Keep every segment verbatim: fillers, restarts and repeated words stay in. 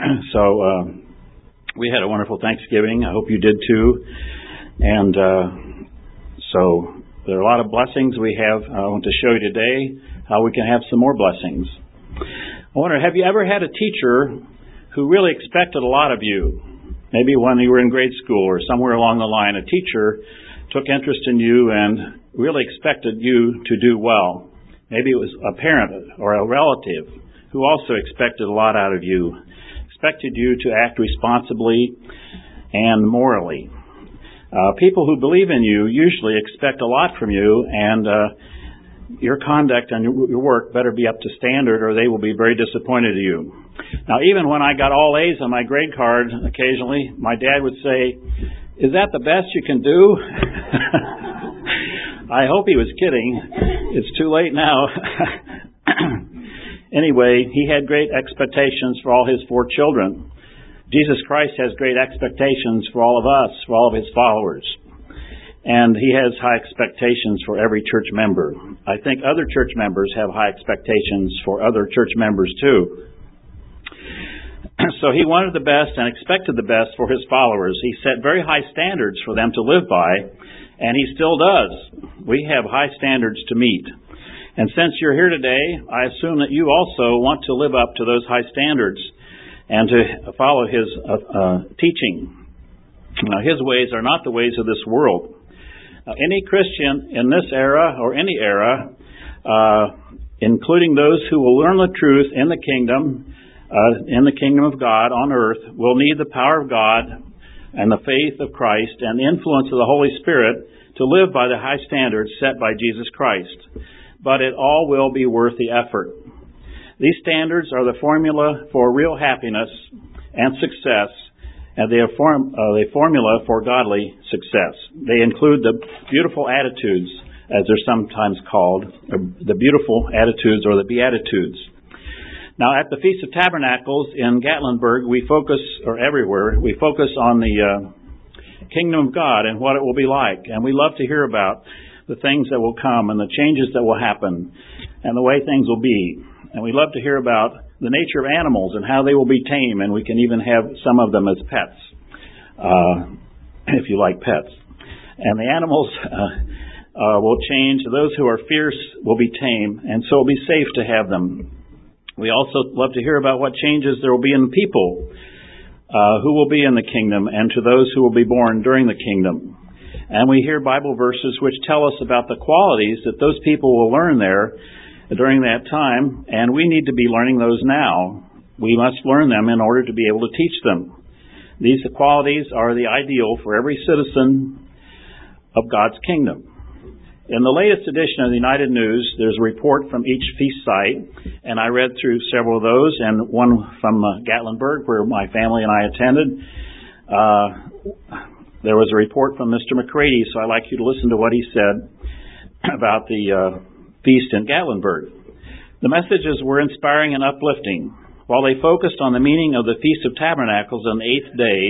so uh, we had a wonderful Thanksgiving. I hope you did too. And uh, so there are a lot of blessings we have. I want to show you today how we can have some more blessings. I wonder, have you ever had a teacher who really expected a lot of you? Maybe when you were in grade school or somewhere along the line, a teacher took interest in you and really expected you to do well. Maybe it was a parent or a relative who also expected a lot out of you, expected you to act responsibly and morally. Uh, people who believe in you usually expect a lot from you, and uh, your conduct and your work better be up to standard, or they will be very disappointed in you. Now, even when I got all A's on my grade card, occasionally, my dad would say, "Is that the best you can do?" I hope he was kidding. It's too late now. Anyway, he had great expectations for all his four children. Jesus Christ has great expectations for all of us, for all of his followers. And he has high expectations for every church member. I think other church members have high expectations for other church members too. So he wanted the best and expected the best for his followers. He set very high standards for them to live by, and he still does. We have high standards to meet. And since you're here today, I assume that you also want to live up to those high standards and to follow his uh, uh, teaching. Now, his ways are not the ways of this world. Now, any Christian in this era or any era, uh, including those who will learn the truth in the kingdom, uh, in the kingdom of God on earth, will need the power of God and the faith of Christ and the influence of the Holy Spirit to live by the high standards set by Jesus Christ. But it all will be worth the effort. These standards are the formula for real happiness and success, and they are form, uh, the formula for godly success. They include the beautiful attitudes, as they're sometimes called, the beautiful attitudes or the Beatitudes. Now, at the Feast of Tabernacles in Gatlinburg, we focus, or everywhere, we focus on the uh, kingdom of God and what it will be like. And we love to hear about the things that will come and the changes that will happen and the way things will be. And we love to hear about the nature of animals and how they will be tame, and we can even have some of them as pets, uh, if you like pets. And the animals uh, uh, will change. Those who are fierce will be tame, and so it will be safe to have them. We also love to hear about what changes there will be in people uh, who will be in the kingdom and to those who will be born during the kingdom. And we hear Bible verses which tell us about the qualities that those people will learn there during that time, and we need to be learning those now. We must learn them in order to be able to teach them. These qualities are the ideal for every citizen of God's kingdom. In the latest edition of the United News, there's a report from each feast site, and I read through several of those, and one from uh, Gatlinburg, where my family and I attended. Uh, there was a report from Mister McCready, so I'd like you to listen to what he said about the uh, feast in Gatlinburg. The messages were inspiring and uplifting. While they focused on the meaning of the Feast of Tabernacles on the eighth day,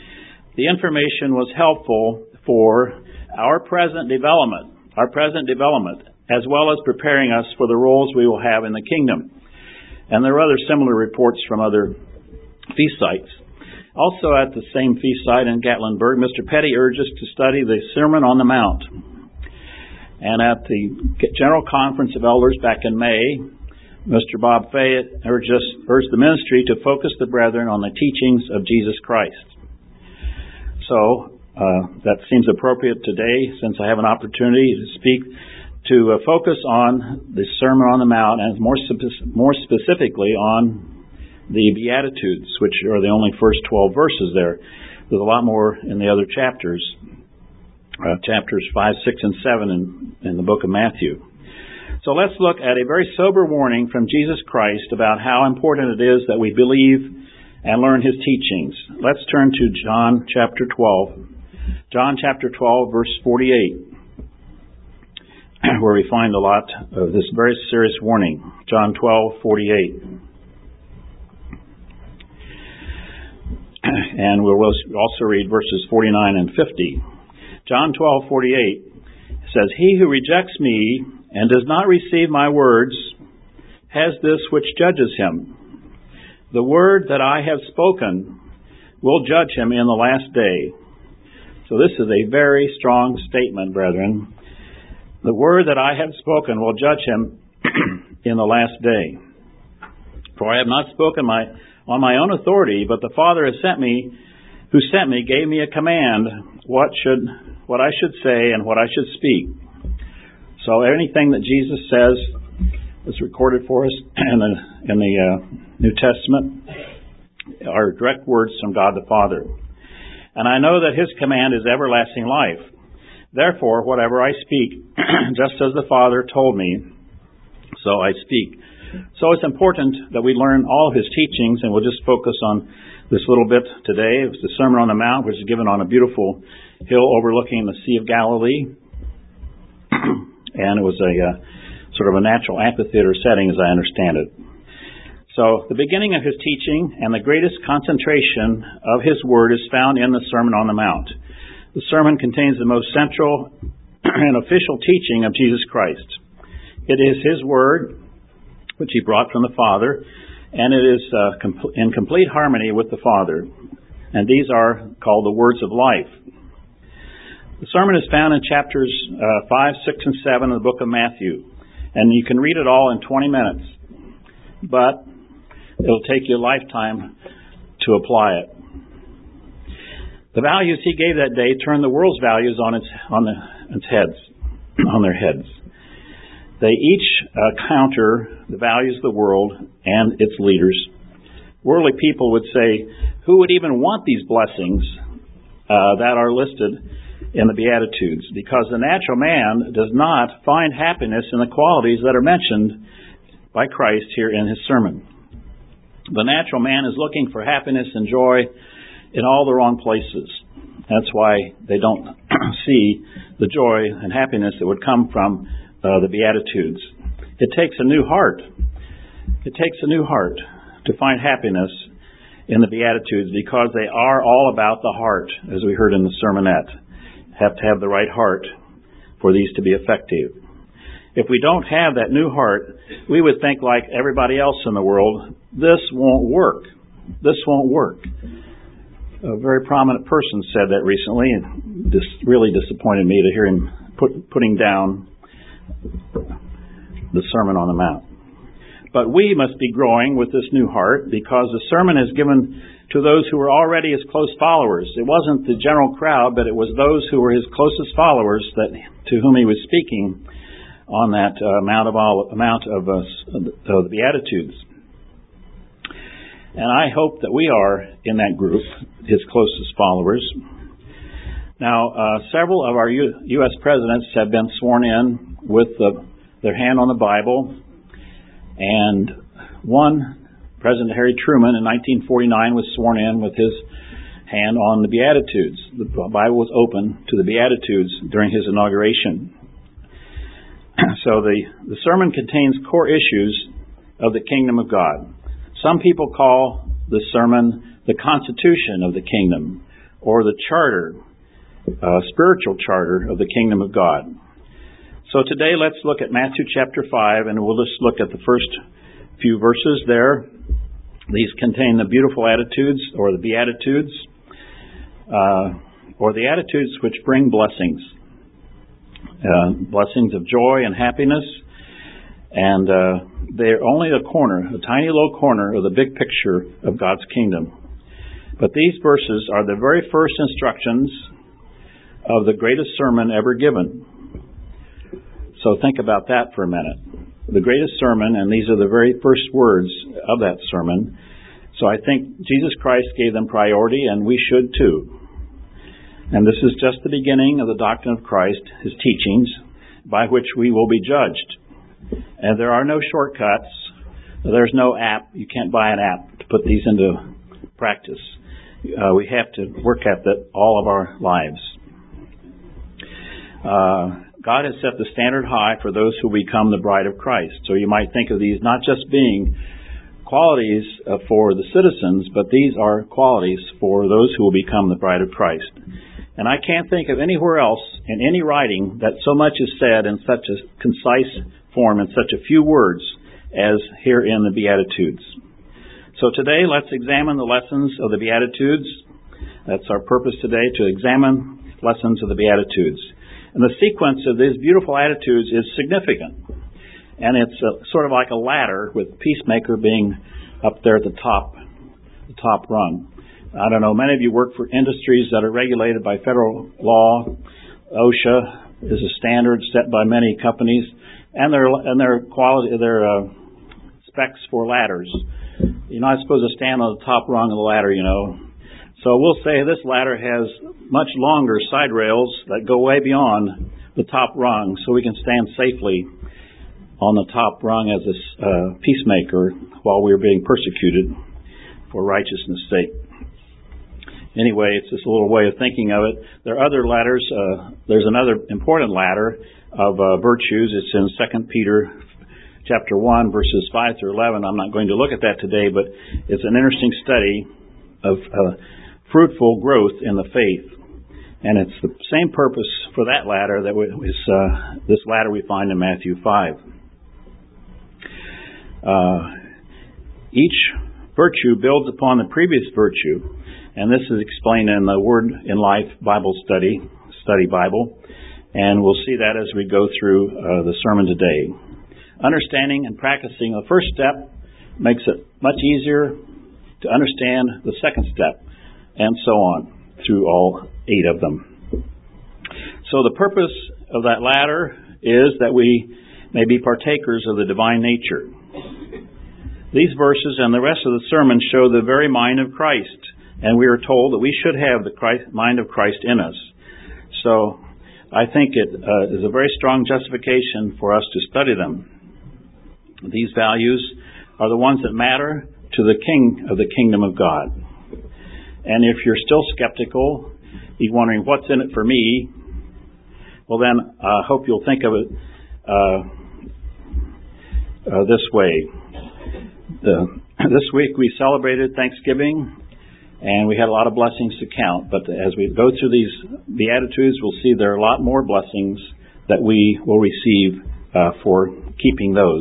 the information was helpful for our present development, our present development, as well as preparing us for the roles we will have in the kingdom. And there are other similar reports from other feast sites. Also at the same feast site in Gatlinburg, Mister Petty urged us to study the Sermon on the Mount. And at the General Conference of Elders back in May, Mister Bob Fayette urged, us, urged the ministry to focus the brethren on the teachings of Jesus Christ. So uh, that seems appropriate today, since I have an opportunity to speak, to uh, focus on the Sermon on the Mount, and more, spe- more specifically on the Beatitudes, which are the only first twelve verses there. There's a lot more in the other chapters. Uh, chapters five, six, and seven in, in the book of Matthew. So let's look at a very sober warning from Jesus Christ about how important it is that we believe and learn his teachings. Let's turn to John chapter twelve. John chapter twelve, verse forty-eight, where we find a lot of this very serious warning. John twelve, forty-eight. And we'll also read verses forty-nine and fifty. John twelve, forty-eight says, "He who rejects me and does not receive my words has this which judges him. The word that I have spoken will judge him in the last day. So this is a very strong statement, brethren. The word that I have spoken will judge him in the last day. For I have not spoken my on my own authority, but the Father has sent me, who sent me, gave me a command what should what I should say and what I should speak. So anything that Jesus says is recorded for us in the in the uh, New Testament are direct words from God the Father. And I know that his command is everlasting life. Therefore, whatever I speak, just as the Father told me, so I speak. So it's important that we learn all of his teachings, and we'll just focus on this little bit today. It was the Sermon on the Mount, which is given on a beautiful hill overlooking the Sea of Galilee. And it was a uh, sort of a natural amphitheater setting, as I understand it. So the beginning of his teaching and the greatest concentration of his word is found in the Sermon on the Mount. The sermon contains the most central and official teaching of Jesus Christ. It is his word, which he brought from the Father, and it is uh, com- in complete harmony with the Father. And these are called the words of life. The sermon is found in chapters uh, five, six, and seven of the book of Matthew. And you can read it all in twenty minutes. But it'll take you a lifetime to apply it. The values he gave that day turned the world's values on its on the its heads, on their heads. They each uh, counter the values of the world and its leaders. Worldly people would say, who would even want these blessings uh, that are listed in the Beatitudes? Because the natural man does not find happiness in the qualities that are mentioned by Christ here in his sermon. The natural man is looking for happiness and joy in all the wrong places. That's why they don't see the joy and happiness that would come from uh, the Beatitudes. It takes a new heart. It takes a new heart to find happiness in the Beatitudes, because they are all about the heart, as we heard in the sermonette. Have to have the right heart for these to be effective. If we don't have that new heart, we would think like everybody else in the world, this won't work. This won't work. A very prominent person said that recently, and this really disappointed me to hear him put, putting down the Sermon on the Mount. But we must be growing with this new heart, because the sermon is given to those who were already his close followers. It wasn't the general crowd, but it was those who were his closest followers that to whom he was speaking on that uh, Mount of Olive, Mount of, uh, of the Beatitudes. And I hope that we are in that group, his closest followers. Now, uh, several of our U- U.S. presidents have been sworn in with the, their hand on the Bible. And one, President Harry Truman, in nineteen forty-nine, was sworn in with his hand on the Beatitudes. The Bible was open to the Beatitudes during his inauguration. So the, the sermon contains core issues of the kingdom of God. Some people call the sermon the constitution of the kingdom, or the charter, uh, spiritual charter of the kingdom of God. So today let's look at Matthew chapter five, and we'll just look at the first few verses there. These contain the beautiful attitudes, or the Beatitudes, uh, or the attitudes which bring blessings. Uh, blessings of joy and happiness. And uh, they're only a corner, a tiny little corner of the big picture of God's kingdom. But these verses are the very first instructions of the greatest sermon ever given. So think about that for a minute. The greatest sermon, and these are the very first words of that sermon. So I think Jesus Christ gave them priority, and we should too. And this is just the beginning of the doctrine of Christ, his teachings, by which we will be judged. And there are no shortcuts. There's no app. You can't buy an app to put these into practice. Uh, we have to work at that all of our lives. Uh, God has set the standard high for those who become the bride of Christ. So you might think of these not just being qualities uh, for the citizens, but these are qualities for those who will become the bride of Christ. And I can't think of anywhere else in any writing that so much is said in such a concise form, in such a few words, as here in the Beatitudes. So today, let's examine the lessons of the Beatitudes. That's our purpose today, to examine lessons of the Beatitudes. And the sequence of these beautiful attitudes is significant. And it's a, sort of like a ladder, with peacemaker being up there at the top, the top rung. I don't know, many of you work for industries that are regulated by federal law. OSHA is a standard set by many companies, and their and their quality, their uh, specs for ladders. You're not supposed to stand on the top rung of the ladder, you know. So we'll say this ladder has much longer side rails that go way beyond the top rung, so we can stand safely on the top rung as a uh, peacemaker while we're being persecuted for righteousness' sake. Anyway, it's just a little way of thinking of it. There are other ladders. Uh, there's another important ladder of uh, virtues. It's in Second Peter chapter one, verses five through eleven. I'm not going to look at that today, but it's an interesting study of uh, fruitful growth in the faith. And it's the same purpose for that ladder that is uh, this ladder we find in Matthew five. Uh, each virtue builds upon the previous virtue. And this is explained in the Word in Life Bible Study, Study Bible. And we'll see that as we go through uh, the sermon today. Understanding and practicing the first step makes it much easier to understand the second step, and so on, through all eight of them. So the purpose of that ladder is that we may be partakers of the divine nature. These verses and the rest of the sermon show the very mind of Christ. And we are told that we should have the Christ, mind of Christ in us. So I think it uh, is a very strong justification for us to study them. These values are the ones that matter to the King of the kingdom of God. And if you're still skeptical, you're wondering what's in it for me, well then I uh, hope you'll think of it uh, uh, this way. The, this week we celebrated Thanksgiving. And we had a lot of blessings to count. But as we go through these Beatitudes, we'll see there are a lot more blessings that we will receive uh, for keeping those.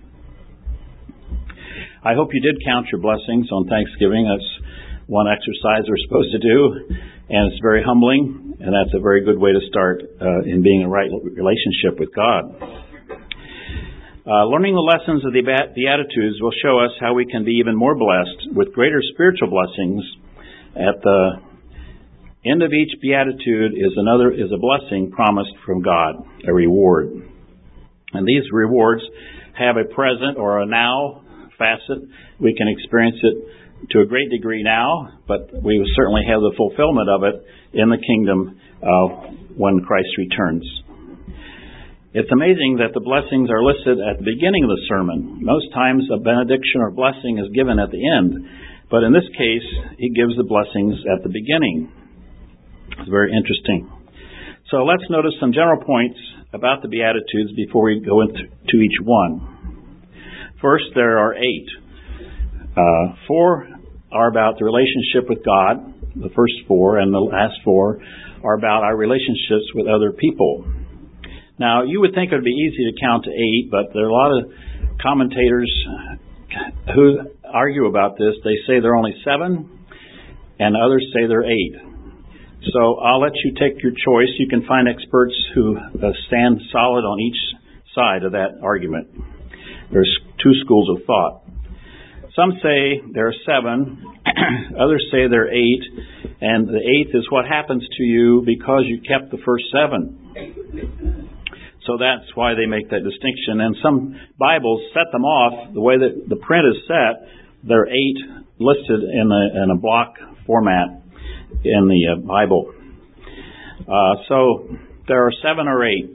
I hope you did count your blessings on Thanksgiving. That's one exercise we're supposed to do. And it's very humbling. And that's a very good way to start uh, in being in a right relationship with God. Uh, learning the lessons of the Beatitudes will show us how we can be even more blessed with greater spiritual blessings. At the end of each Beatitude is another is a blessing promised from God, a reward. And these rewards have a present or a now facet. We can experience it to a great degree now, but we will certainly have the fulfillment of it in the kingdom uh, when Christ returns. It's amazing that the blessings are listed at the beginning of the sermon. Most times a benediction or blessing is given at the end. But in this case, he gives the blessings at the beginning. It's very interesting. So let's notice some general points about the Beatitudes before we go into to each one. First, there are eight. Uh, four are about the relationship with God, the first four, and the last four are about our relationships with other people. Now, you would think it would be easy to count to eight, but there are a lot of commentators who argue about this. They say there are only seven, and others say there are eight. So I'll let you take your choice. You can find experts who uh, stand solid on each side of that argument. There's two schools of thought. Some say there are seven, others say there are eight, and the eighth is what happens to you because you kept the first seven. So that's why they make that distinction. And some Bibles set them off the way that the print is set. There are eight listed in a, in a block format in the uh, Bible. Uh, so there are seven or eight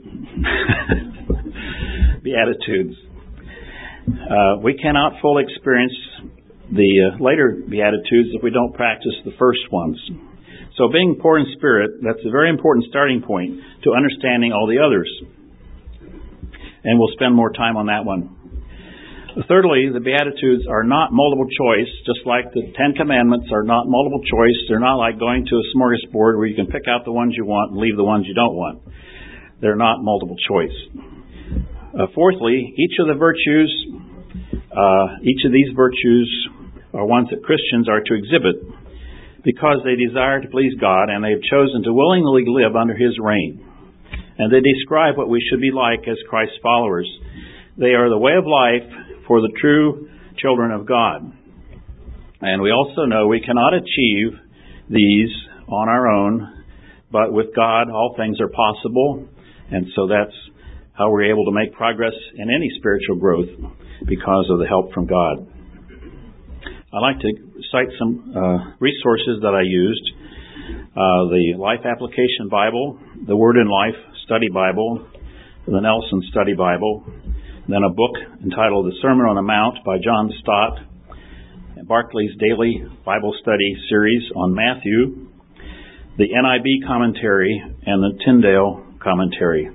Beatitudes. Uh, we cannot fully experience the uh, later Beatitudes if we don't practice the first ones. So being poor in spirit, that's a very important starting point to understanding all the others. And we'll spend more time on that one. Thirdly, the Beatitudes are not multiple choice, just like the Ten Commandments are not multiple choice. They're not like going to a smorgasbord where you can pick out the ones you want and leave the ones you don't want. They're not multiple choice. Uh, fourthly, each of the virtues, uh, each of these virtues are ones that Christians are to exhibit because they desire to please God and they have chosen to willingly live under His reign. And they describe what we should be like as Christ's followers. They are the way of life for the true children of God. And we also know we cannot achieve these on our own, but with God all things are possible. And so that's how we're able to make progress in any spiritual growth, because of the help from God. I'd like to cite some uh, resources that I used. Uh, the Life Application Bible, the Word in Life Study Bible, the Nelson Study Bible, then a book entitled The Sermon on the Mount by John Stott, and Barclay's Daily Bible Study Series on Matthew, the N I B Commentary, and the Tyndale Commentary.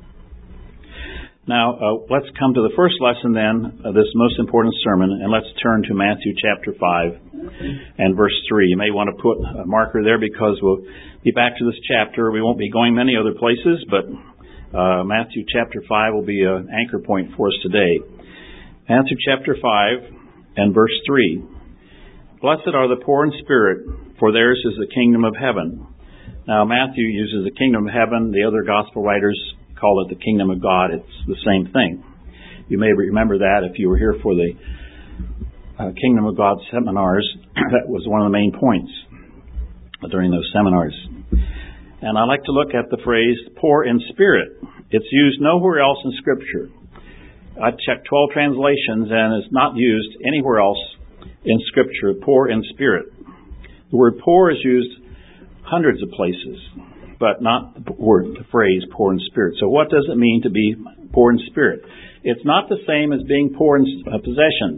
Now, uh, let's come to the first lesson then of this most important sermon, and let's turn to Matthew chapter five and verse three. You may want to put a marker there because we'll be back to this chapter. We won't be going many other places, but uh, Matthew chapter five will be an anchor point for us today. Matthew chapter five and verse three. Blessed are the poor in spirit, for theirs is the kingdom of heaven. Now, Matthew uses the kingdom of heaven. The other gospel writers call it the kingdom of God. It's the same thing. You may remember that if you were here for the uh, Kingdom of God seminars. That was one of the main points during those seminars. And I like to look at the phrase poor in spirit. It's used nowhere else in Scripture. I checked twelve translations and it's not used anywhere else in Scripture, poor in spirit. The word poor is used hundreds of places, but not the word, the phrase poor in spirit. So what does it mean to be poor in spirit? It's not the same as being poor in uh, possessions.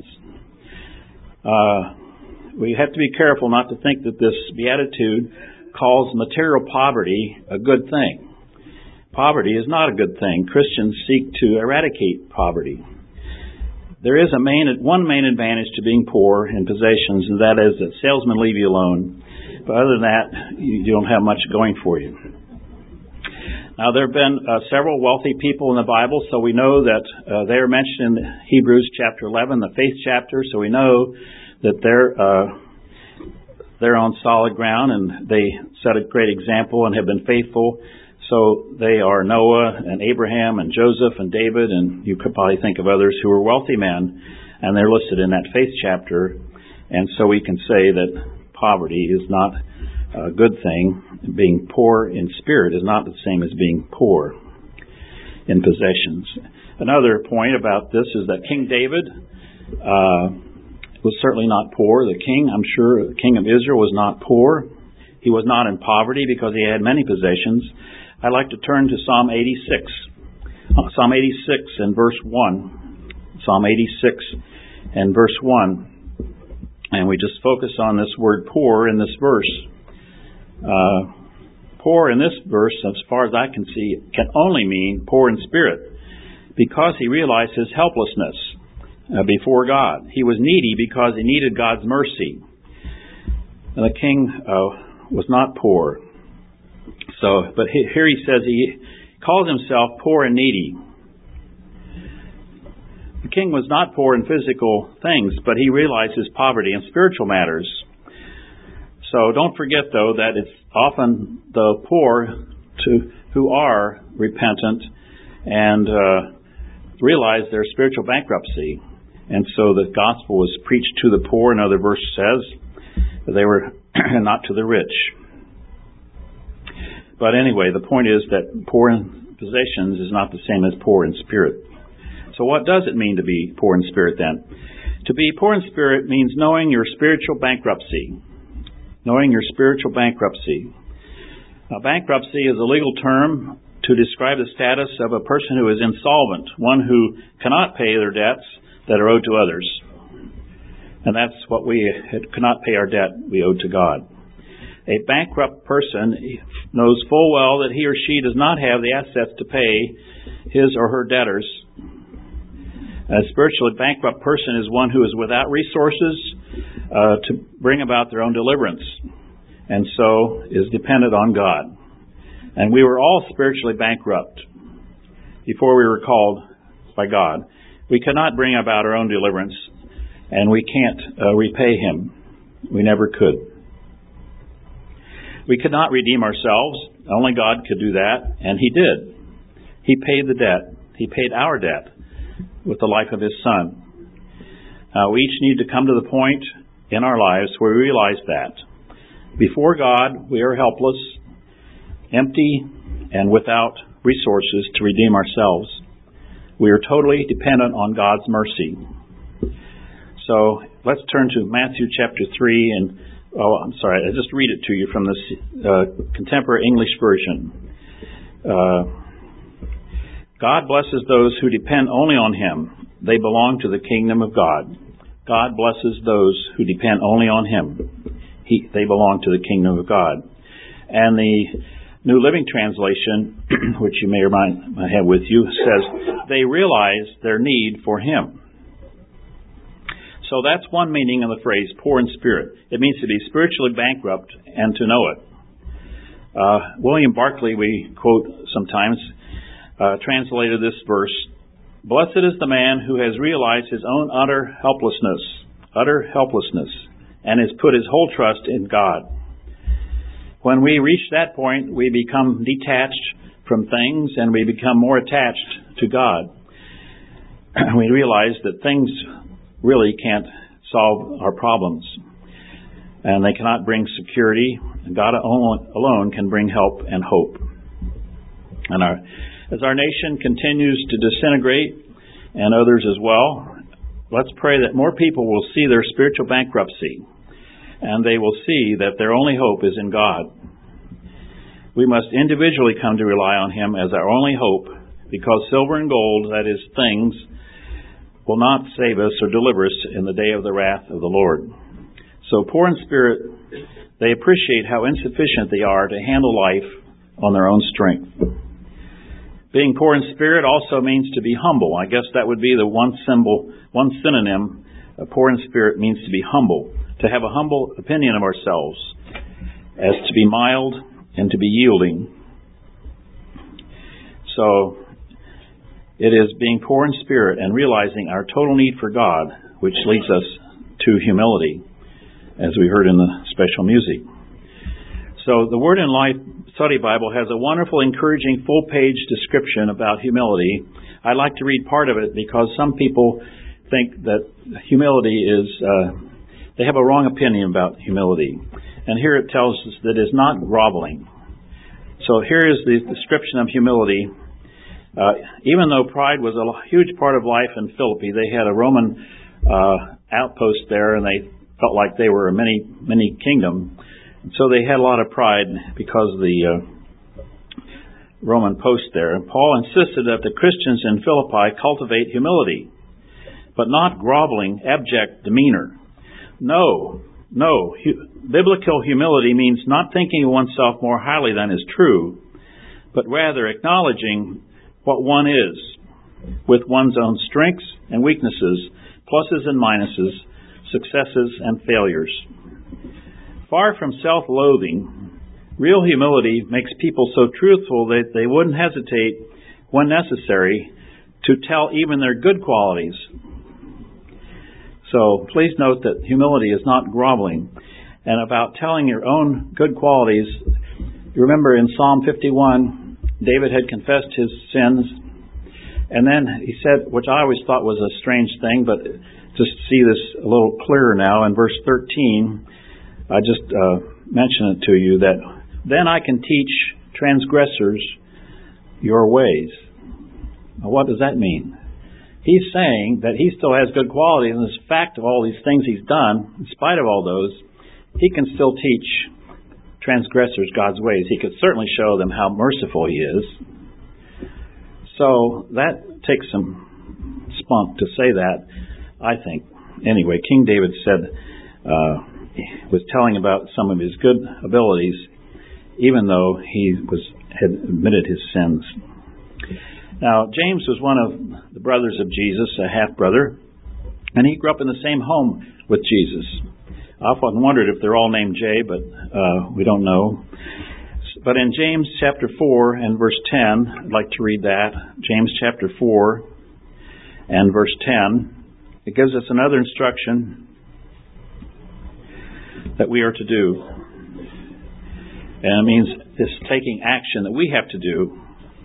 Uh, we have to be careful not to think that this beatitude calls material poverty a good thing. Poverty is not a good thing. Christians seek to eradicate poverty. There is a main, one main advantage to being poor in possessions, and that is that salesmen leave you alone. But other than that, you, you don't have much going for you. Now, there have been uh, several wealthy people in the Bible, so we know that uh, they are mentioned in Hebrews chapter eleven, the faith chapter, so we know that they're uh, they're on solid ground and they set a great example and have been faithful. So they are Noah and Abraham and Joseph and David, and you could probably think of others who were wealthy men, and they're listed in that faith chapter. And so we can say that poverty is not a good thing. Being poor in spirit is not the same as being poor in possessions. Another point about this is that King David uh, was certainly not poor. The king, I'm sure, the king of Israel was not poor. He was not in poverty because he had many possessions. I'd like to turn to Psalm eighty-six. Uh, Psalm eighty-six and verse one. Psalm eighty-six and verse one. And we just focus on this word poor in this verse. Uh, poor in this verse, as far as I can see, can only mean poor in spirit, because he realized his helplessness uh, before God. He was needy because he needed God's mercy. And the king uh, was not poor. So, but he, here he says he calls himself poor and needy. The king was not poor in physical things, but he realized his poverty in spiritual matters. So don't forget, though, that it's often the poor to, who are repentant and uh, realize their spiritual bankruptcy. And so the gospel was preached to the poor. Another verse says that they were not to the rich. But anyway, the point is that poor in possessions is not the same as poor in spirit. So what does it mean to be poor in spirit then? To be poor in spirit means knowing your spiritual bankruptcy. Knowing your spiritual bankruptcy. Now, bankruptcy is a legal term to describe the status of a person who is insolvent, one who cannot pay their debts that are owed to others. And that's what we cannot pay our debt we owe to God. A bankrupt person knows full well that he or she does not have the assets to pay his or her debtors. A spiritually bankrupt person is one who is without resources uh, to bring about their own deliverance, and so is dependent on God. And we were all spiritually bankrupt before we were called by God. We cannot bring about our own deliverance. and we can't uh, repay him. We never could. We could not redeem ourselves. Only God could do that, and he did. He paid the debt. He paid our debt with the life of his Son. Uh, we each need to come to the point in our lives where we realize that. Before God, we are helpless, empty, and without resources to redeem ourselves. We are totally dependent on God's mercy. So let's turn to Matthew chapter three, and oh, I'm sorry, I'll just read it to you from this uh, contemporary English version. Uh, God blesses those who depend only on him. They belong to the kingdom of God. God blesses those who depend only on him. He, they belong to the kingdom of God. And the New Living Translation, which you may or might have with you, says, they realize their need for him. So that's one meaning of the phrase, poor in spirit. It means to be spiritually bankrupt and to know it. Uh, William Barclay, we quote sometimes, uh, translated this verse, blessed is the man who has realized his own utter helplessness, utter helplessness, and has put his whole trust in God. When we reach that point, we become detached from things and we become more attached to God. We realize that things really can't solve our problems, and they cannot bring security. God alone can bring help and hope. And our, as our nation continues to disintegrate, and others as well, let's pray that more people will see their spiritual bankruptcy, and they will see that their only hope is in God. We must individually come to rely on him as our only hope, because silver and gold, that is, things, will not save us or deliver us in the day of the wrath of the Lord. So poor in spirit, they appreciate how insufficient they are to handle life on their own strength. Being poor in spirit also means to be humble. I guess that would be the one symbol, one synonym. Uh, poor in spirit means to be humble, to have a humble opinion of ourselves, as to be mild and to be yielding. So it is being poor in spirit and realizing our total need for God, which leads us to humility, as we heard in the special music. So the Word in Life Study Bible has a wonderful, encouraging, full-page description about humility. I'd like to read part of it because some people think that humility is, uh, they have a wrong opinion about humility. And here it tells us that it is not groveling. So here is the description of humility. Uh, even though pride was a huge part of life in Philippi, they had a Roman uh, outpost there, and they felt like they were a mini mini kingdom. And so they had a lot of pride because of the uh, Roman post there. And Paul insisted that the Christians in Philippi cultivate humility, but not groveling, abject demeanor. No, no. Hu- biblical humility means not thinking of oneself more highly than is true, but rather acknowledging what one is, with one's own strengths and weaknesses, pluses and minuses, successes and failures. Far from self-loathing, real humility makes people so truthful that they wouldn't hesitate, when necessary, to tell even their good qualities. So please note that humility is not groveling. And about telling your own good qualities, you remember in Psalm fifty-one, David had confessed his sins, and then he said, which I always thought was a strange thing, but just to see this a little clearer now, in verse thirteen, I just uh, mention it to you, that then I can teach transgressors your ways. Now, what does that mean? He's saying that he still has good qualities, and this fact of all these things he's done, in spite of all those, he can still teach transgressors God's ways. He could certainly show them how merciful he is. So that takes some spunk to say that, I think. Anyway, King David said, uh, was telling about some of his good abilities, even though he was had admitted his sins. Now, James was one of the brothers of Jesus, a half-brother, and he grew up in the same home with Jesus. I often wondered if they're all named Jay, but uh, we don't know. But in James chapter four and verse ten, I'd like to read that. James chapter four and verse ten. it gives us another instruction that we are to do. And it means this taking action that we have to do.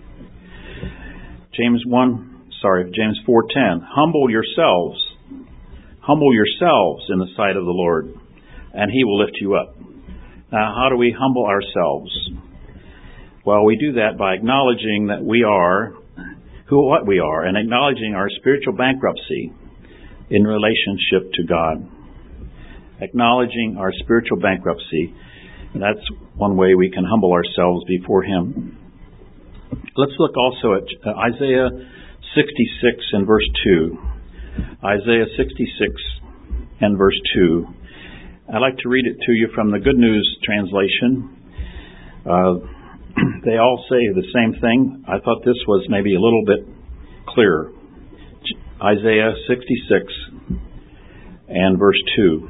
James one, sorry, James four ten. Humble yourselves. Humble yourselves in the sight of the Lord, and He will lift you up. Now, how do we humble ourselves? Well, we do that by acknowledging that we are who what we are, and acknowledging our spiritual bankruptcy in relationship to God. Acknowledging our spiritual bankruptcy. That's one way we can humble ourselves before Him. Let's look also at Isaiah sixty-six and verse two. Isaiah sixty-six and verse two. I'd like to read it to you from the Good News translation. Uh, they all say the same thing. I thought this was maybe a little bit clearer. Isaiah sixty-six and verse two.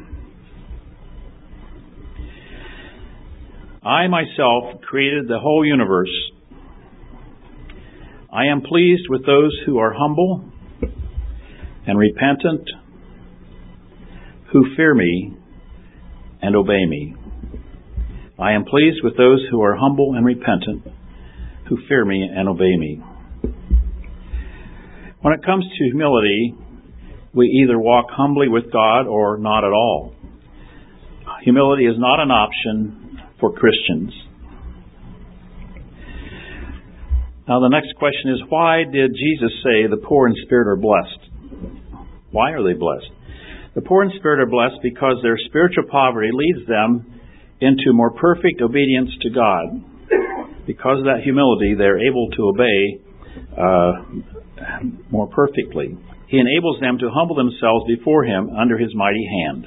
I myself created the whole universe. I am pleased with those who are humble and repentant, who fear me and obey me. I am pleased with those who are humble and repentant, who fear me and obey me. When it comes to humility, we either walk humbly with God or not at all. Humility is not an option for Christians. Now the next question is, why did Jesus say the poor in spirit are blessed? Why are they blessed? The poor in spirit are blessed because their spiritual poverty leads them into more perfect obedience to God. Because of that humility, they're able to obey uh, more perfectly. He enables them to humble themselves before Him under His mighty hand.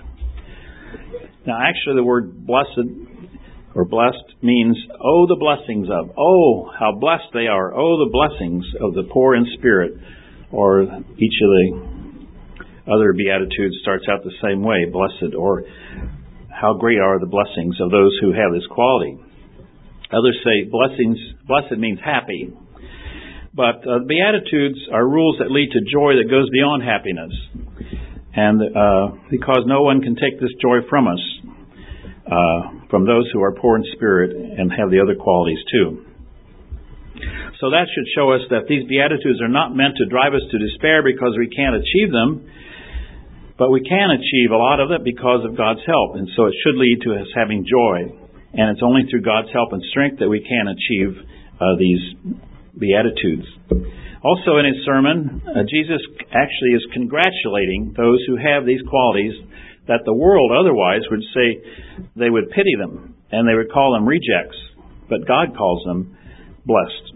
Now actually the word blessed or blessed means, oh, the blessings of, oh, how blessed they are, oh, the blessings of the poor in spirit. Or each of the other Beatitudes starts out the same way, blessed, or how great are the blessings of those who have this quality. Others say blessings, blessed means happy. But uh, Beatitudes are rules that lead to joy that goes beyond happiness. And uh, because no one can take this joy from us, Uh, from those who are poor in spirit and have the other qualities too. So that should show us that these Beatitudes are not meant to drive us to despair because we can't achieve them, but we can achieve a lot of it because of God's help. And so it should lead to us having joy. And it's only through God's help and strength that we can achieve uh, these Beatitudes. Also in His sermon, uh, Jesus actually is congratulating those who have these qualities that the world otherwise would say they would pity them and they would call them rejects, but God calls them blessed.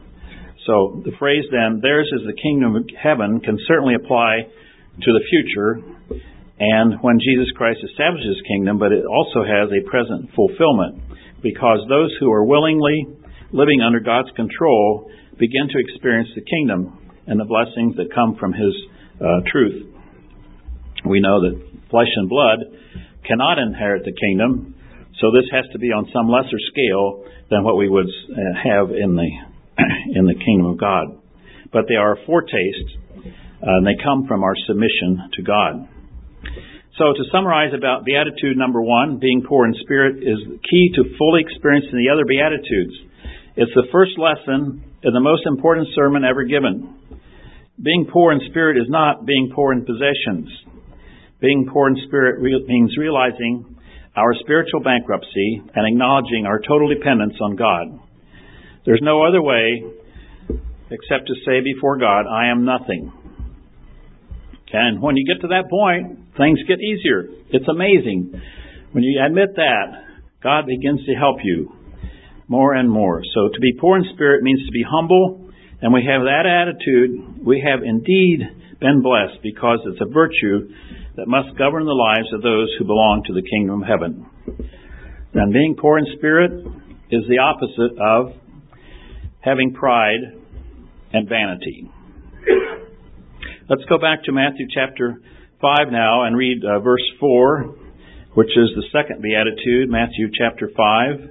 So the phrase then, theirs is the kingdom of heaven, can certainly apply to the future and when Jesus Christ establishes His kingdom, but it also has a present fulfillment because those who are willingly living under God's control begin to experience the kingdom and the blessings that come from His uh, truth. We know that flesh and blood cannot inherit the kingdom, so this has to be on some lesser scale than what we would have in the in the kingdom of God. But they are a foretaste, uh, and they come from our submission to God. So to summarize about Beatitude number one, being poor in spirit is the key to fully experiencing the other Beatitudes. It's the first lesson in the most important sermon ever given. Being poor in spirit is not being poor in possessions. Being poor in spirit re- means realizing our spiritual bankruptcy and acknowledging our total dependence on God. There's no other way except to say before God, I am nothing. And when you get to that point, things get easier. It's amazing. When you admit that, God begins to help you more and more. So to be poor in spirit means to be humble, and we have that attitude. We have indeed been blessed because it's a virtue that must govern the lives of those who belong to the kingdom of heaven. And being poor in spirit is the opposite of having pride and vanity. Let's go back to Matthew chapter five now and read uh, verse four, which is the second beatitude, Matthew chapter five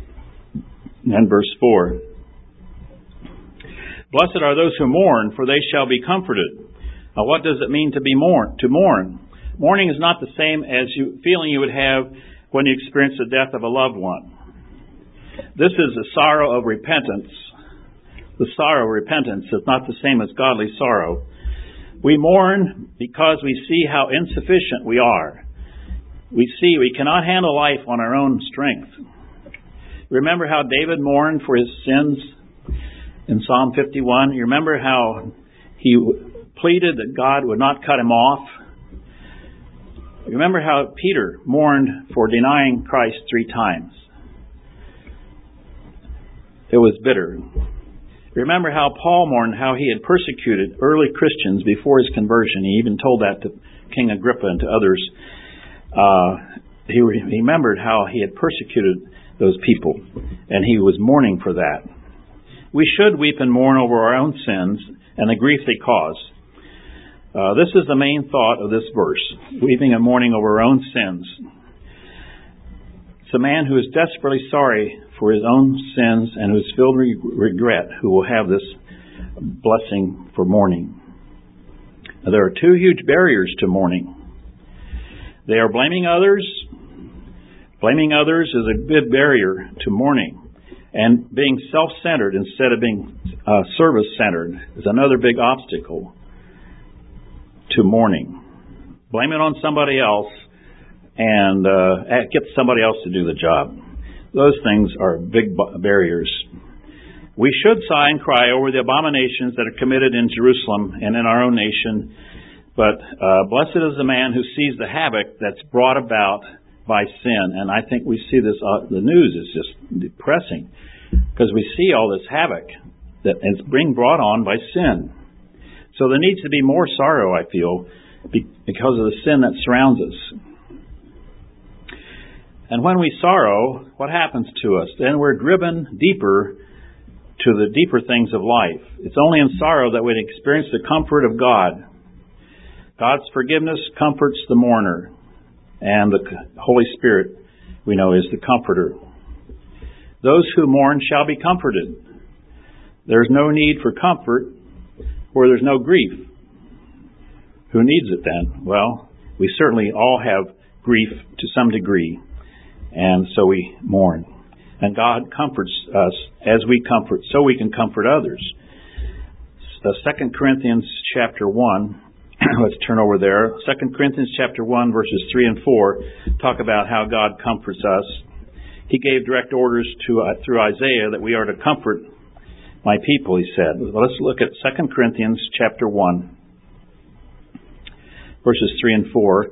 and verse four. Blessed are those who mourn, for they shall be comforted. Uh, what does it mean to be mourn? To mourn? Mourning is not the same as you feeling you would have when you experience the death of a loved one. This is the sorrow of repentance. The sorrow of repentance is not the same as godly sorrow. We mourn because we see how insufficient we are. We see we cannot handle life on our own strength. Remember how David mourned for his sins in Psalm fifty-one? You remember how he pleaded that God would not cut him off? Remember how Peter mourned for denying Christ three times? It was bitter. Remember how Paul mourned how he had persecuted early Christians before his conversion. He even told that to King Agrippa and to others. Uh, he remembered how he had persecuted those people, and he was mourning for that. We should weep and mourn over our own sins and the grief they cause. Uh, this is the main thought of this verse, weeping and mourning over our own sins. It's a man who is desperately sorry for his own sins and who is filled with regret who will have this blessing for mourning. Now, there are two huge barriers to mourning. They are blaming others. Blaming others is a good barrier to mourning. And being self-centered instead of being uh, service-centered is another big obstacle to mourning. Blame it on somebody else and uh, get somebody else to do the job. Those things are big barriers. We should sigh and cry over the abominations that are committed in Jerusalem and in our own nation. But uh, blessed is the man who sees the havoc that's brought about by sin. And I think we see this, uh, the news is just depressing because we see all this havoc that is being brought on by sin. So there needs to be more sorrow, I feel, because of the sin that surrounds us. And when we sorrow, what happens to us? Then we're driven deeper to the deeper things of life. It's only in sorrow that we experience the comfort of God. God's forgiveness comforts the mourner, and the Holy Spirit, we know, is the comforter. Those who mourn shall be comforted. There's no need for comfort where there's no grief. Who needs it then? Well, we certainly all have grief to some degree, and so we mourn. And God comforts us as we comfort, so we can comfort others. Uh, Second Corinthians chapter one, let's turn over there. Second Corinthians chapter one, verses three and four, talk about how God comforts us. He gave direct orders to uh, through Isaiah that we are to comfort my people, he said. Well, let's look at Second Corinthians chapter one, verses three and four.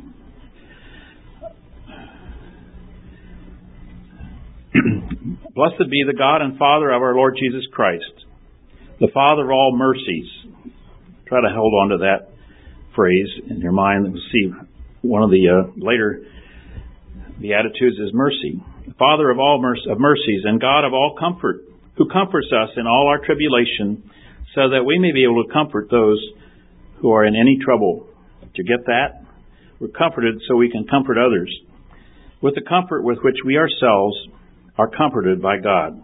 Blessed be the God and Father of our Lord Jesus Christ, the Father of all mercies. Try to hold on to that phrase in your mind. We'll see one of the uh, later Beatitudes is mercy. The Father of all merc- of mercies and God of all comfort, who comforts us in all our tribulation, so that we may be able to comfort those who are in any trouble. Did you get that? We're comforted so we can comfort others with the comfort with which we ourselves are comforted by God.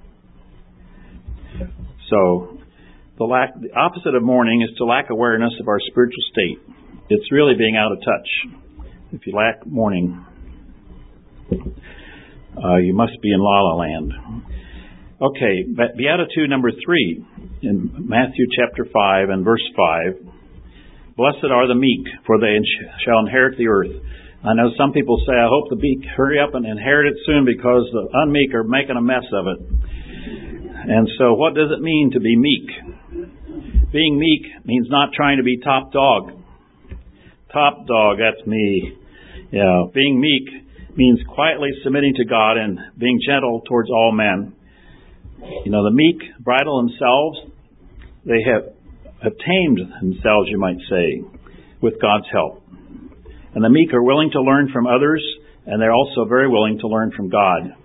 So, the lack, the opposite of mourning is to lack awareness of our spiritual state. It's really being out of touch. If you lack mourning, uh, you must be in La La Land. Okay, Beatitude number three in Matthew chapter five and verse five. Blessed are the meek, for they shall inherit the earth. I know some people say, I hope the meek hurry up and inherit it soon because the unmeek are making a mess of it. And so what does it mean to be meek? Being meek means not trying to be top dog. Top dog, that's me. Yeah, being meek means quietly submitting to God and being gentle towards all men. You know, the meek bridle themselves. They have, have tamed themselves, you might say, with God's help. And the meek are willing to learn from others, and they're also very willing to learn from God.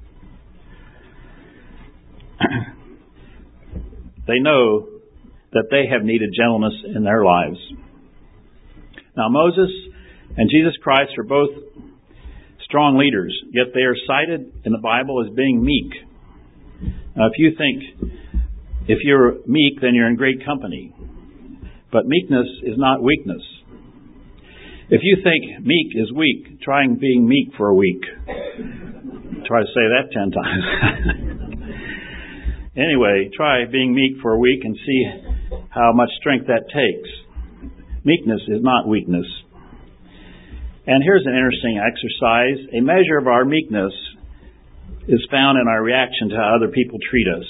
They know that they have needed gentleness in their lives. Now, Moses and Jesus Christ are both strong leaders, yet they are cited in the Bible as being meek. Now, if you think if you're meek, then you're in great company. But meekness is not weakness. If you think meek is weak, try being meek for a week. Try to say that ten times. Anyway, try being meek for a week and see how much strength that takes. Meekness is not weakness. And here's an interesting exercise. A measure of our meekness is found in our reaction to how other people treat us.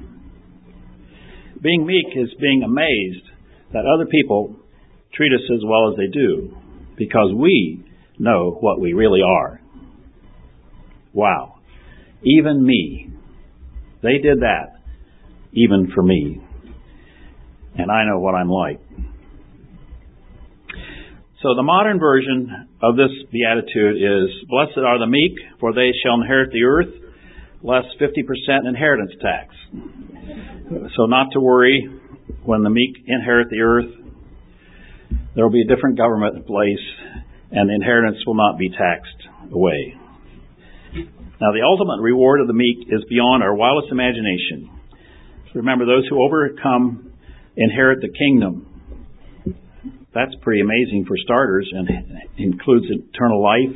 Being meek is being amazed that other people treat us as well as they do, because we know what we really are. Wow. Even me. They did that, even for me. And I know what I'm like. So the modern version of this beatitude is, blessed are the meek, for they shall inherit the earth, less fifty percent inheritance tax. So not to worry, when the meek inherit the earth, there will be a different government in place, and the inheritance will not be taxed away. Now, the ultimate reward of the meek is beyond our wildest imagination. Remember, those who overcome inherit the kingdom. That's pretty amazing for starters, and includes eternal life.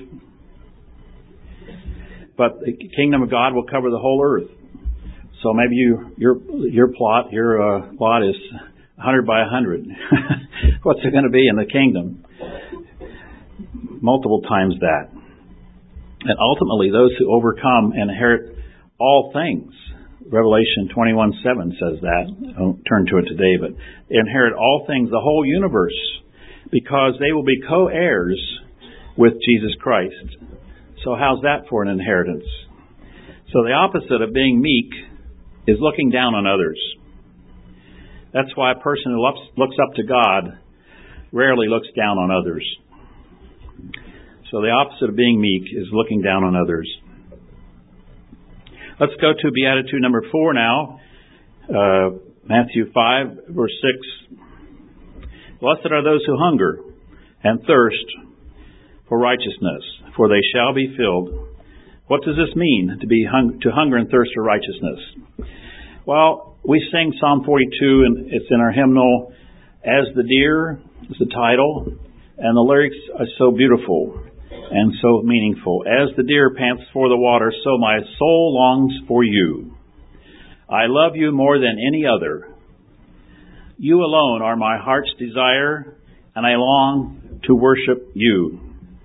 But the kingdom of God will cover the whole earth. So maybe you, your your plot, your uh, plot is one hundred by one hundred. What's it going to be in the kingdom? Multiple times that. And ultimately, those who overcome and inherit all things. Revelation twenty-one seven says that. I won't turn to it today, but they inherit all things, the whole universe, because they will be co-heirs with Jesus Christ. So how's that for an inheritance? So the opposite of being meek is looking down on others. That's why a person who looks, looks up to God rarely looks down on others. So the opposite of being meek is looking down on others. Let's go to Beatitude number four now. Uh, Matthew five, verse six. Blessed are those who hunger and thirst for righteousness, for they shall be filled. What does this mean, to be hung, to hunger and thirst for righteousness? Well, we sing Psalm forty-two, and it's in our hymnal, As the Deer is the title, and the lyrics are so beautiful and so meaningful. As the deer pants for the water, so my soul longs for you. I love you more than any other. You alone are my heart's desire, and I long to worship you.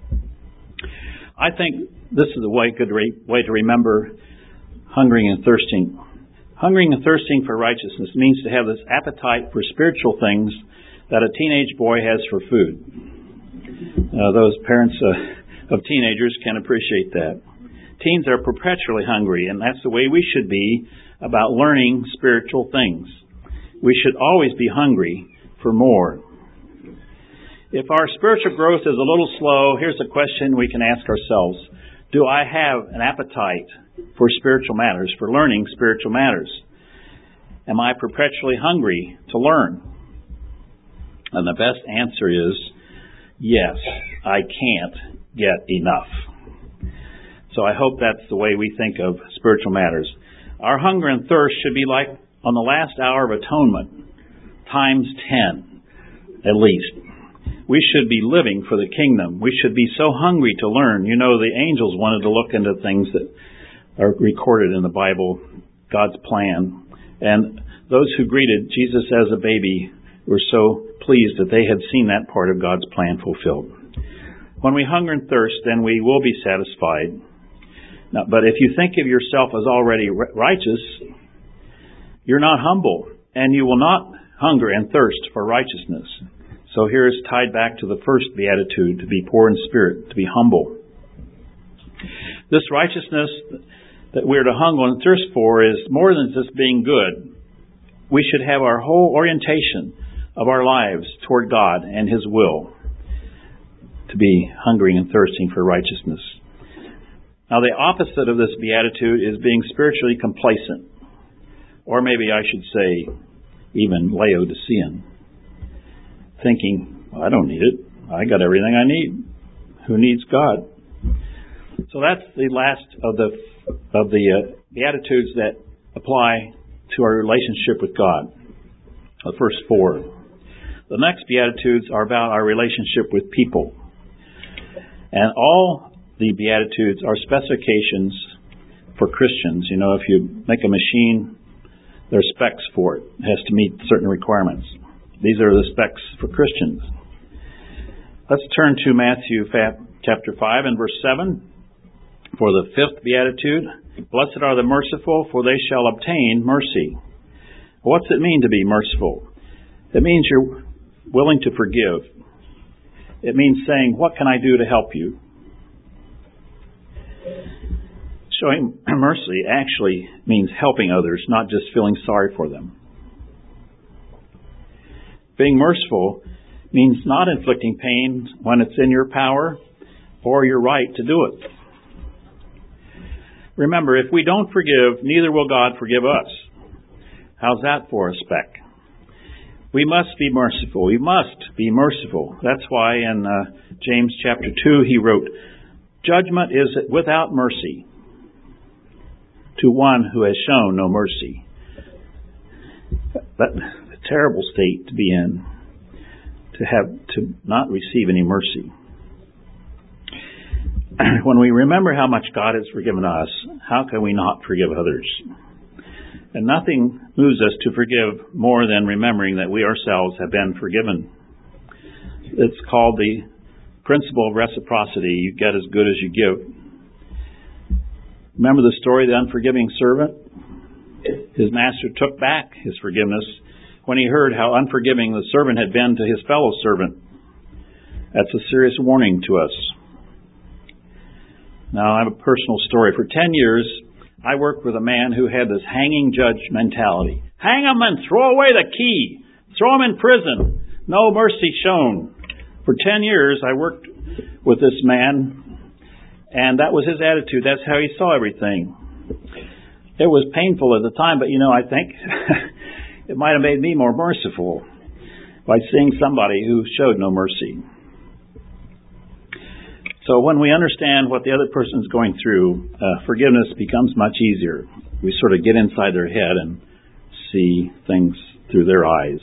I think this is a way, good way to remember hungering and thirsting. Hungering and thirsting for righteousness means to have this appetite for spiritual things that a teenage boy has for food. Uh, those parents uh, of teenagers can appreciate that. Teens are perpetually hungry, and that's the way we should be about learning spiritual things. We should always be hungry for more. If our spiritual growth is a little slow, here's a question we can ask ourselves. Do I have an appetite for spiritual matters, for learning spiritual matters? Am I perpetually hungry to learn? And the best answer is, yes, I can't get enough. So I hope that's the way we think of spiritual matters. Our hunger and thirst should be like on the last hour of atonement, times ten, at least. We should be living for the kingdom. We should be so hungry to learn. You know, the angels wanted to look into things that are recorded in the Bible, God's plan. And those who greeted Jesus as a baby were so pleased that they had seen that part of God's plan fulfilled. When we hunger and thirst, then we will be satisfied. Now, but if you think of yourself as already righteous, you're not humble, and you will not hunger and thirst for righteousness. So here is tied back to the first beatitude, to be poor in spirit, to be humble. This righteousness that we're to hunger and thirst for is more than just being good. We should have our whole orientation of our lives toward God and His will to be hungering and thirsting for righteousness. Now, the opposite of this beatitude is being spiritually complacent, or maybe I should say even Laodicean, thinking, well, I don't need it. I got everything I need. Who needs God? So that's the last of the of the uh, beatitudes that apply to our relationship with God. The first four. The next Beatitudes are about our relationship with people. And all the Beatitudes are specifications for Christians. You know, if you make a machine, there are specs for it. It has to meet certain requirements. These are the specs for Christians. Let's turn to Matthew chapter five and verse seven. For the fifth Beatitude, blessed are the merciful, for they shall obtain mercy. What's it mean to be merciful? It means you're willing to forgive. It means saying, what can I do to help you? Showing mercy actually means helping others, not just feeling sorry for them. Being merciful means not inflicting pain when it's in your power or your right to do it. Remember, if we don't forgive, neither will God forgive us. How's that for a spec? We must be merciful. We must be merciful. That's why in uh, James chapter two he wrote, judgment is without mercy to one who has shown no mercy. That's a terrible state to be in, to have to not receive any mercy. When we remember how much God has forgiven us, how can we not forgive others? And nothing moves us to forgive more than remembering that we ourselves have been forgiven. It's called the principle of reciprocity. You get as good as you give. Remember the story of the unforgiving servant? His master took back his forgiveness when he heard how unforgiving the servant had been to his fellow servant. That's a serious warning to us. Now, I have a personal story. For ten years, I worked with a man who had this hanging judge mentality. Hang him and throw away the key. Throw him in prison. No mercy shown. For ten years, I worked with this man, and that was his attitude. That's how he saw everything. It was painful at the time, but, you know, I think it might have made me more merciful by seeing somebody who showed no mercy. So when we understand what the other person is going through, uh, forgiveness becomes much easier. We sort of get inside their head and see things through their eyes.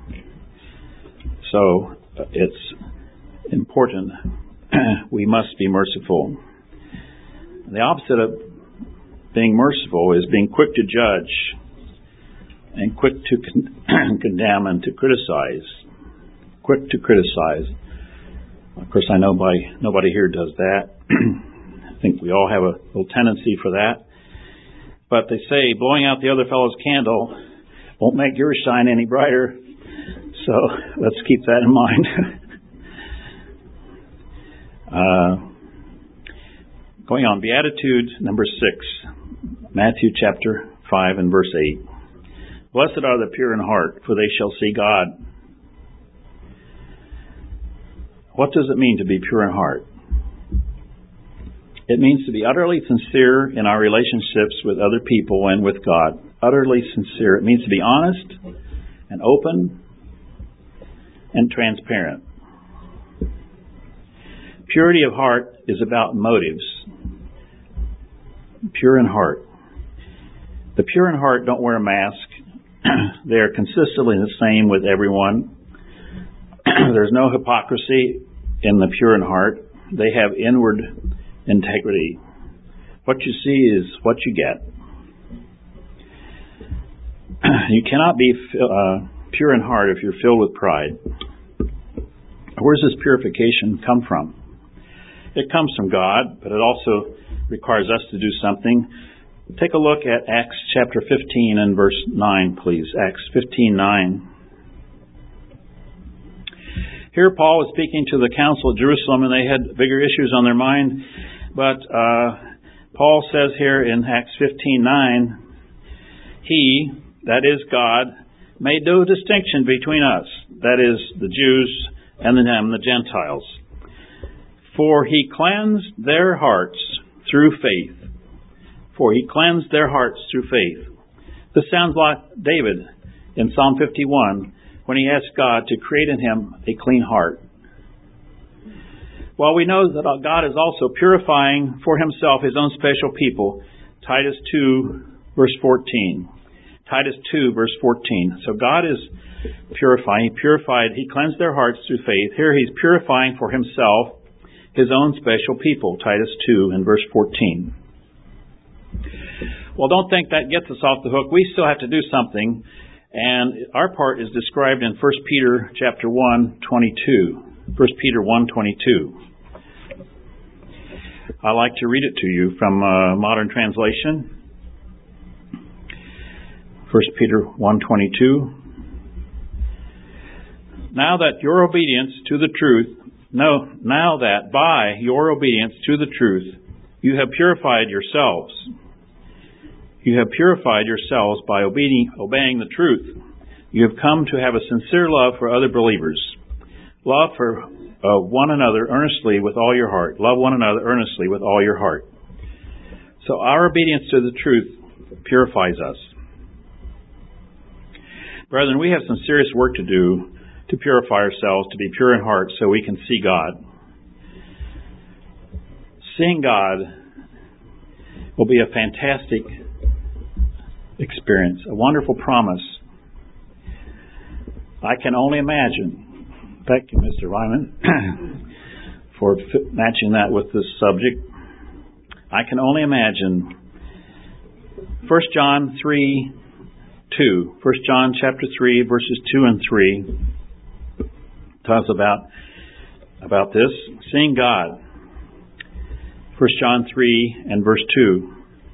So uh, it's important. We must be merciful. The opposite of being merciful is being quick to judge and quick to con- condemn and to criticize. Quick to criticize. Of course, I know by, nobody here does that. I think we all have a little tendency for that. But they say blowing out the other fellow's candle won't make yours shine any brighter. So let's keep that in mind. uh, going on, Beatitude number six, Matthew chapter five and verse eight. Blessed are the pure in heart, for they shall see God. What does it mean to be pure in heart? It means to be utterly sincere in our relationships with other people and with God. Utterly sincere. It means to be honest and open and transparent. Purity of heart is about motives. Pure in heart. The pure in heart don't wear a mask. They are consistently the same with everyone. There's no hypocrisy in the pure in heart. They have inward integrity. What you see is what you get. You cannot be uh, pure in heart if you're filled with pride. Where does this purification come from? It comes from God, but it also requires us to do something. Take a look at Acts chapter fifteen and verse nine, please. Acts fifteen nine. Here Paul was speaking to the council at Jerusalem, and they had bigger issues on their mind. But uh, Paul says here in Acts fifteen nine, He, that is God, made no distinction between us, that is the Jews and the, and the Gentiles. For He cleansed their hearts through faith. For He cleansed their hearts through faith. This sounds like David in Psalm fifty-one, when he asked God to create in him a clean heart. Well, we know that God is also purifying for Himself His own special people. Titus two, verse fourteen. Titus two, verse fourteen. So God is purifying. He purified, He cleansed their hearts through faith. Here He's purifying for Himself His own special people. Titus two and verse fourteen. Well, don't think that gets us off the hook. We still have to do something. And our part is described in First Peter chapter one, twenty-two. First Peter one, twenty-two. I like to read it to you from uh, Modern Translation. First Peter one, twenty-two. Now that your obedience to the truth, no, now that by your obedience to the truth, you have purified yourselves. You have purified yourselves by obeying, obeying the truth. You have come to have a sincere love for other believers. Love for uh, one another earnestly with all your heart. Love one another earnestly with all your heart. So our obedience to the truth purifies us. Brethren, we have some serious work to do to purify ourselves, to be pure in heart so we can see God. Seeing God will be a fantastic experience, a wonderful promise. I can only imagine. Thank you, Mister Ryman, for f- matching that with this subject. I can only imagine First John three, two. First John chapter three, verses two and three talks about about this, seeing God. First John three and verse two.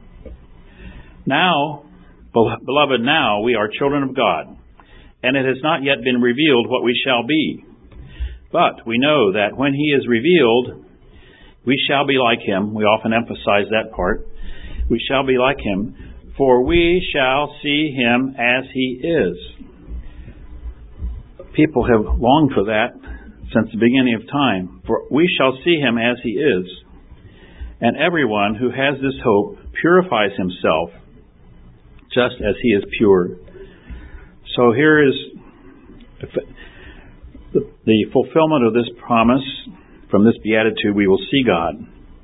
Now, beloved, now we are children of God, and it has not yet been revealed what we shall be. But we know that when He is revealed, we shall be like Him. We often emphasize that part. We shall be like Him, for we shall see Him as He is. People have longed for that since the beginning of time. For we shall see Him as He is. And everyone who has this hope purifies himself just as He is pure. So here is the fulfillment of this promise. From this beatitude, we will see God.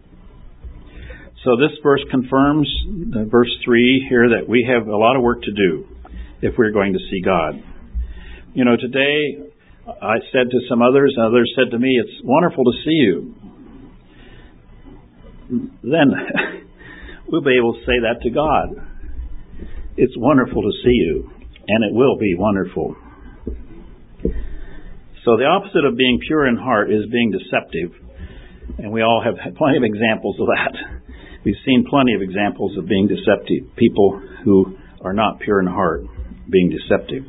So this verse confirms, verse three here, that we have a lot of work to do if we're going to see God. You know, today I said to some others, others said to me, it's wonderful to see you. Then we'll be able to say that to God. It's wonderful to see you, and it will be wonderful. So the opposite of being pure in heart is being deceptive, and we all have plenty of examples of that. We've seen plenty of examples of being deceptive, people who are not pure in heart being deceptive.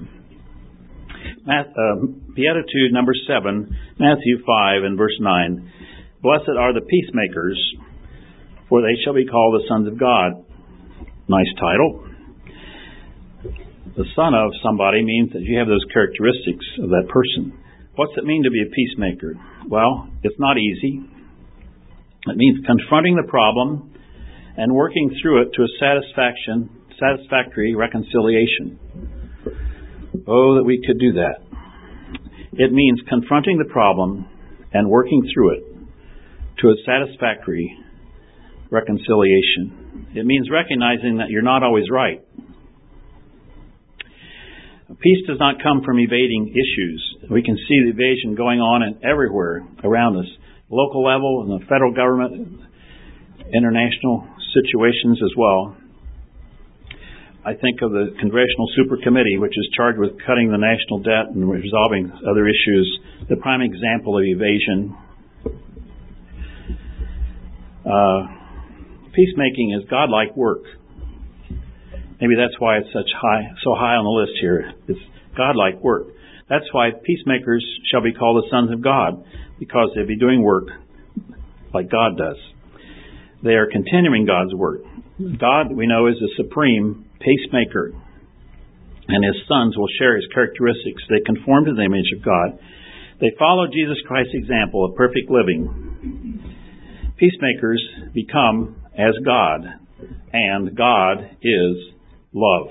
Beatitude number seven, Matthew five and verse nine. Blessed are the peacemakers, for they shall be called the sons of God. Nice title. The son of somebody means that you have those characteristics of that person. What's it mean to be a peacemaker? Well, it's not easy. It means confronting the problem and working through it to a satisfaction, satisfactory reconciliation. Oh, that we could do that. It means confronting the problem and working through it to a satisfactory reconciliation. It means recognizing that you're not always right. Peace does not come from evading issues. We can see the evasion going on in everywhere around us, local level, and the federal government, international situations as well. I think of the Congressional Super Committee, which is charged with cutting the national debt and resolving other issues, the prime example of evasion. Uh, peacemaking is godlike work. Maybe that's why it's such high, so high on the list here. It's godlike work. That's why peacemakers shall be called the sons of God, because they'll be doing work like God does. They are continuing God's work. God, we know, is the supreme pacemaker, and His sons will share His characteristics. They conform to the image of God. They follow Jesus Christ's example of perfect living. Peacemakers become as God, and God is love.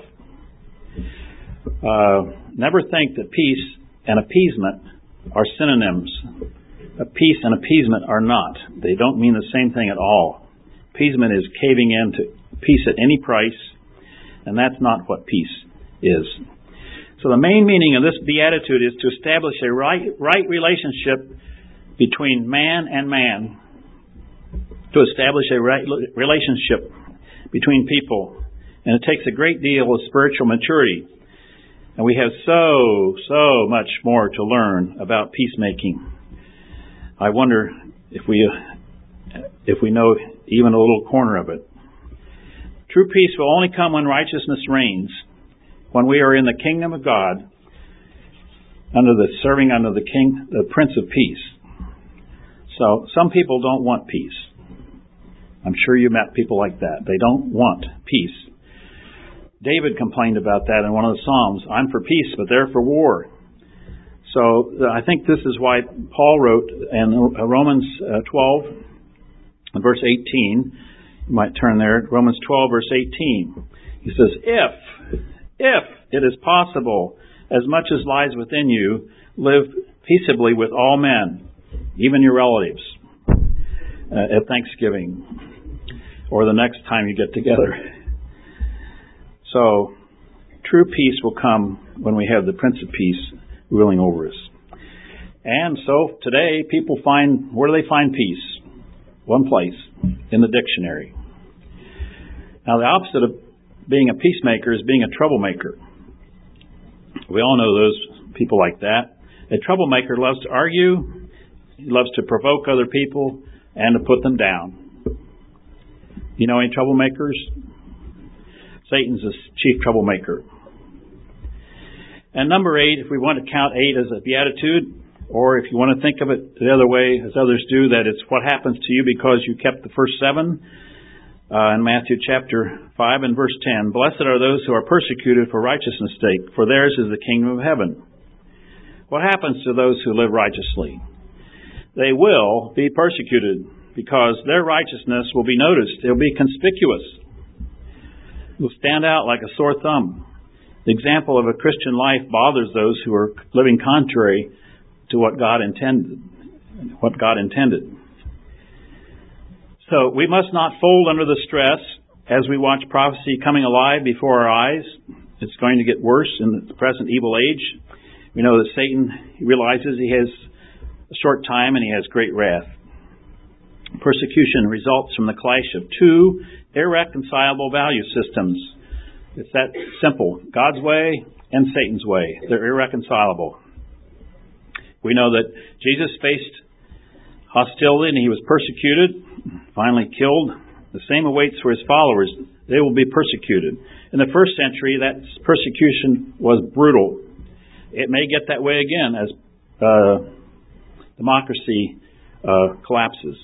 Uh, never think that peace and appeasement are synonyms. A peace and appeasement are not. They don't mean the same thing at all. Appeasement is caving in to peace at any price, and that's not what peace is. So the main meaning of this beatitude is to establish a right, right relationship between man and man. To establish a right relationship between people. And it takes a great deal of spiritual maturity. And we have so, so much more to learn about peacemaking. I wonder if we, if we know even a little corner of it. True peace will only come when righteousness reigns, when we are in the kingdom of God, under the serving under the King, the Prince of Peace. So some people don't want peace. I'm sure you met people like that. They don't want peace. David complained about that in one of the Psalms. I'm for peace, but they're for war. So I think this is why Paul wrote in Romans twelve, verse eighteen. You might turn there. Romans twelve, verse eighteen. He says, If, if it is possible, as much as lies within you, live peaceably with all men, even your relatives, uh, at Thanksgiving or the next time you get together. So, true peace will come when we have the Prince of Peace ruling over us. And so, today, people find, where do they find peace? One place, in the dictionary. Now, the opposite of being a peacemaker is being a troublemaker. We all know those people like that. A troublemaker loves to argue, he loves to provoke other people, and to put them down. You know any troublemakers? Satan's the chief troublemaker. And number eight, if we want to count eight as a beatitude, or if you want to think of it the other way, as others do, that it's what happens to you because you kept the first seven, uh, in Matthew chapter five and verse ten, Blessed are those who are persecuted for righteousness' sake, for theirs is the kingdom of heaven. What happens to those who live righteously? They will be persecuted because their righteousness will be noticed. It will be conspicuous. It will stand out like a sore thumb. The example of a Christian life bothers those who are living contrary to what God intended. What God intended. So we must not fold under the stress as we watch prophecy coming alive before our eyes. It's going to get worse in the present evil age. We know that Satan realizes he has a short time and he has great wrath. Persecution results from the clash of two irreconcilable value systems. It's that simple. God's way and Satan's way. They're irreconcilable. We know that Jesus faced hostility and he was persecuted, finally killed. The same awaits for his followers. They will be persecuted. In the first century, that persecution was brutal. It may get that way again as uh, democracy uh, collapses.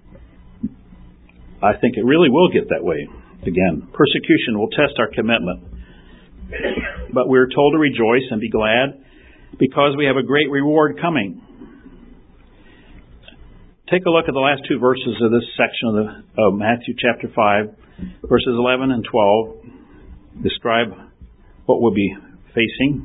I think it really will get that way again. Persecution will test our commitment. But we're told to rejoice and be glad because we have a great reward coming. Take a look at the last two verses of this section of, the, of Matthew chapter five, verses eleven and twelve. Describe what we'll be facing.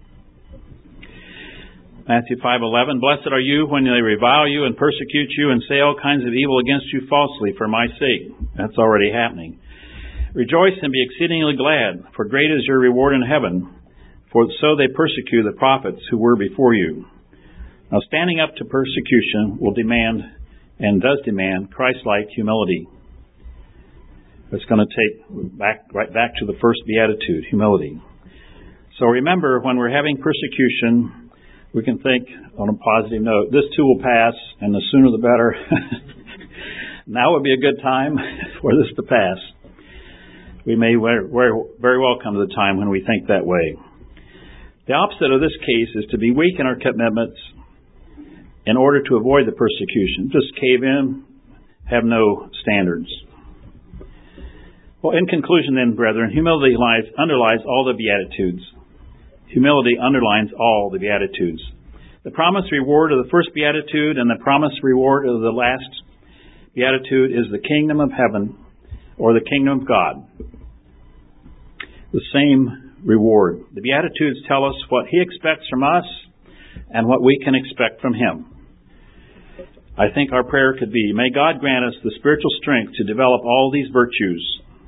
Matthew five eleven, Blessed are you when they revile you and persecute you and say all kinds of evil against you falsely for my sake. That's already happening. Rejoice and be exceedingly glad, for great is your reward in heaven, for so they persecute the prophets who were before you. Now, standing up to persecution will demand, and does demand, Christ-like humility. It's going to take back right back to the first beatitude, humility. So remember, when we're having persecution, we can think on a positive note, this too will pass, and the sooner the better. Now would be a good time for this to pass. We may very well come to the time when we think that way. The opposite of this case is to be weak in our commitments in order to avoid the persecution. Just cave in, have no standards. Well, in conclusion then, brethren, humility lies, underlies all the Beatitudes. Humility underlines all the Beatitudes. The promised reward of the first Beatitude and the promised reward of the last Beatitude is the kingdom of heaven or the kingdom of God. The same reward. The Beatitudes tell us what He expects from us and what we can expect from Him. I think our prayer could be, may God grant us the spiritual strength to develop all these virtues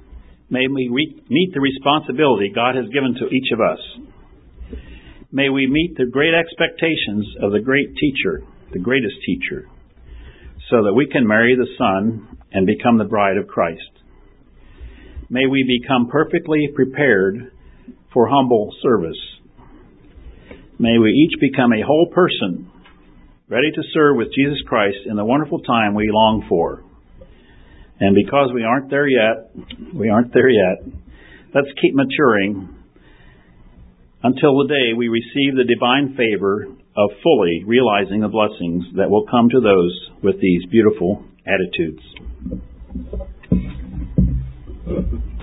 May we re- meet the responsibility God has given to each of us. May we meet the great expectations of the great teacher, the greatest teacher, so that we can marry the Son and become the bride of Christ. May we become perfectly prepared for humble service. May we each become a whole person, ready to serve with Jesus Christ in the wonderful time we long for. And because we aren't there yet, we aren't there yet, let's keep maturing until the day we receive the divine favor of fully realizing the blessings that will come to those with these beautiful attitudes.